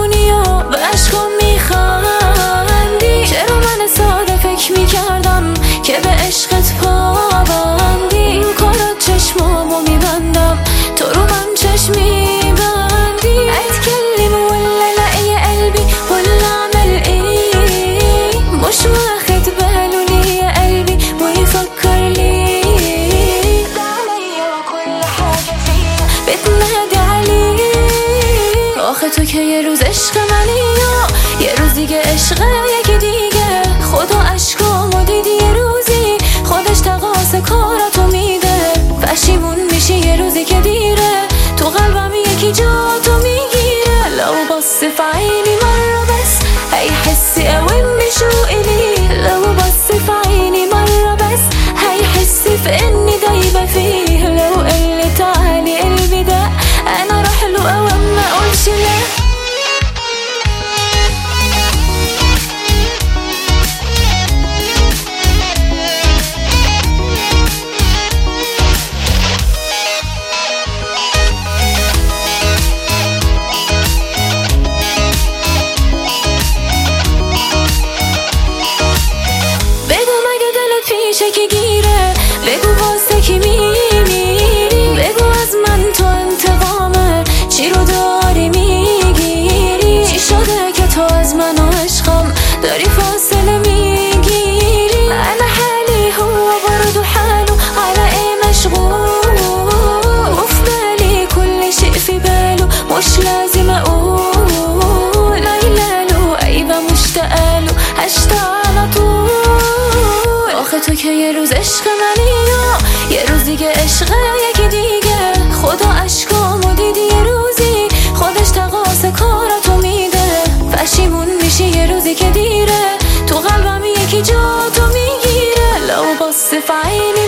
میمونی و به عشقم میخندی. چرا من ساده فکر میکردم که به عشقت پابندی. کارات چشمامو میبندم تو رو من چشم میبندی. اتكلم ولا لا يا قلبي ولا اعمل ايه؟ مش واخد باله ليه يا قلبي ويفكر ليه؟ ده عليا وكل حاجة فيا بتنادي عليه. آخه تو که یه روز عشق منی و یه روز دیگه عشق یکی دیگه. خدا عشقامو دیدی یه روزی خودش تقاص کاراتو میده. پشیمون میشی یه روزی که دیره تو قلبم یکی جاتو میگیره. لو بص في عيني مرة بس هيحس قوي بشوقي ليه. لو بص في عيني مرة بس هيحس في اني دايبة فيه. لو قالي تعالي قلبي ده انا راح له اوام ما اقولش لا. که گیره بگو واسه کی میمیری. بگو از من تو انتقامه چی رو داری میگیری. چی شده که تو از من و عشقم داری فاصله میگیری. انا حالي هو برضو حاله على ايه مشغول. وفي بالي كل شيء في باله مش لازم اقول. ليلاله عيبه مشتاقاله هشتاق على طول. آخه تو که یه روز عشق منی و یه روز دیگه عشق یکی دیگه. خدا عشقامو دیدی یه روزی خودش تقاص کاراتو میده. پشیمون میشی یه روزی که دیره تو قلبم یکی جاتو میگیره. لو بص في عيني